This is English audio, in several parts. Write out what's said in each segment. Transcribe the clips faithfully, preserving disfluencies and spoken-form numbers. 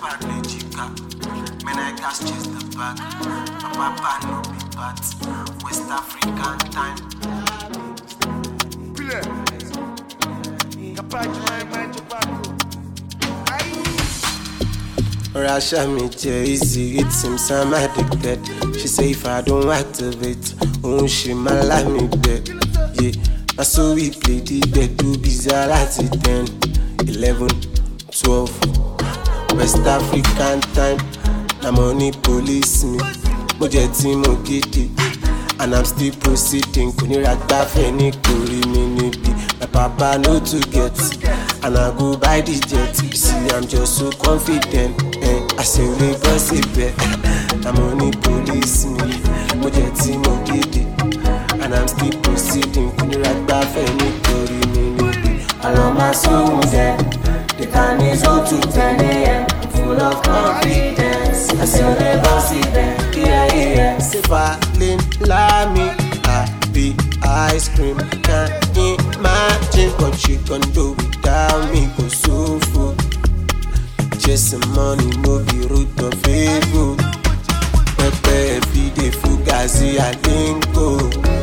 bad chica. Man, I gas chase the bag. My papa no be bad. West African time. Rasha me easy, it seems I'm addicted. She say if I don't activate, oh she might like me dead. Yeah, I saw we play the dead to bizarre at it ten, eleven, twelve. West African time, na money police me. Mo je ti mo gidi, and I'm still proceeding. Kuni ragba fe ni kori mi nibi. My papa know to get, and I go buy the jet. You see, I'm just so confident. Eh, I say we boss it back. I'm only police me. Mo je ti mo gidi, and I'm still proceeding. Kuni ragba fe ni kori mi nibi. Along my soul dead. The time is zero to ten a.m. I'm full of confidence. I say we boss it back. Yeah, yeah. Say falling like me, I be ice cream. Can't imagine what you can do without me. Go so full. Chasing money, no be root of evil. Pepe every day, fugazi, I think go.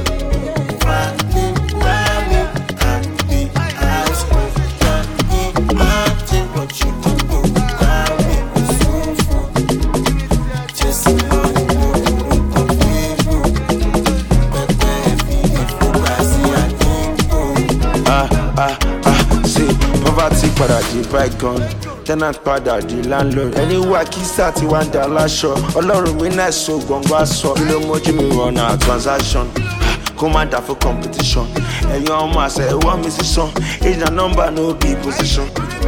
Falling like me, I be ice cream. Can't imagine what you can do without me. Go so full. Chasing money, no be root of evil. Pepe every day, fugazi, I think go. Ah, ah, ah, see, poverty para the bygone. Tenant padà di landlord. Anywhere kisa ti wá ń da láṣọ. Ọlọ́run mi náà so gbọ̀ngbọ̀n aṣọ. Kí ló mójú mi rọ̀nà transaction? Kó má dà fún competition. Ẹ̀yin ọmọ àṣẹ ẹ̀wọ́n mi sísan. Age na number no be position.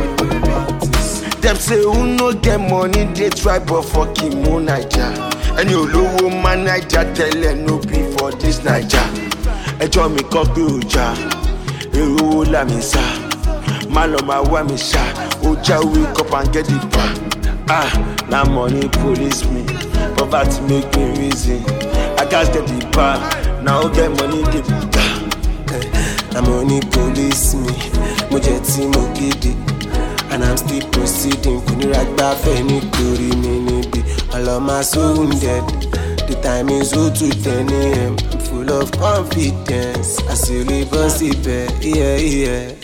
Dem say who no get money dey try but fucking mo Naija. Ẹni olówó má Naija tẹ́lẹ̀ no be for this Naija. Ẹjọ́ mi kọ́ pé ó jà. Èrò wo là mí sá? Má lọ máa wá mi ṣá. Oja wake up and get the bar. Ah, now money police me. Poverty make me reason. I can't get the bar. Now get money the bar. Now money police me. Mo je ti mo gidi, and I'm still proceeding. Kuni ragba fe ni kori mi nibi. All of my soul dead. The time is zero to ten a.m. I'm full of confidence. I still live on sleep. Yeah, yeah.